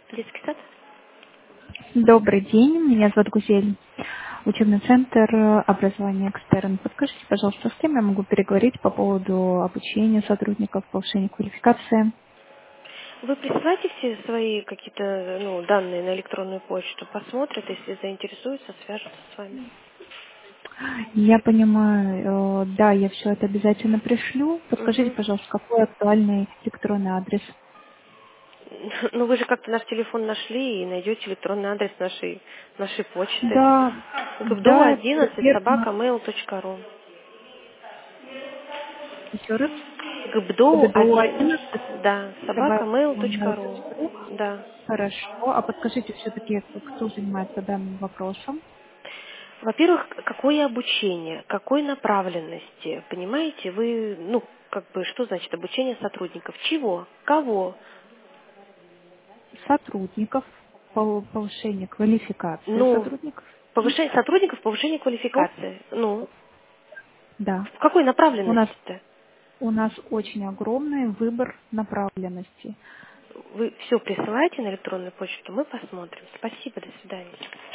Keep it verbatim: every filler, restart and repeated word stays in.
Детский сад? Добрый день, меня зовут Гузель. Учебный центр э, образования экстерн. Подскажите, пожалуйста, с кем я могу переговорить по поводу обучения сотрудников, повышения квалификации? Вы присылаете все свои какие-то ну, данные на электронную почту, посмотрят, если заинтересуются, свяжутся с вами. Я понимаю, э, да, я все это обязательно пришлю. Подскажите, Мгм. пожалуйста, какой актуальный электронный адрес? Ну вы же как-то наш телефон нашли и найдете электронный адрес нашей, нашей почты. Да, гбдова да, это одиннадцать верно. собака mail точка ру. Еще раз. гбдоу ГБДУ один, одиннадцать, да, собака собака mail точка ру. mail.ru. Да. Хорошо. А подскажите все-таки, кто занимается данным вопросом? Во-первых, какое обучение, какой направленности, понимаете, вы, ну, как бы, что значит обучение сотрудников, чего, кого, Сотрудников, пов- повышение квалификации ну, сотрудников и повышение сотрудников, повышение топ. квалификации, ну, Да. в какой У нас направленности-то? у нас очень огромный выбор направленностей. Вы все присылаете на электронную почту, мы посмотрим. Спасибо, до свидания.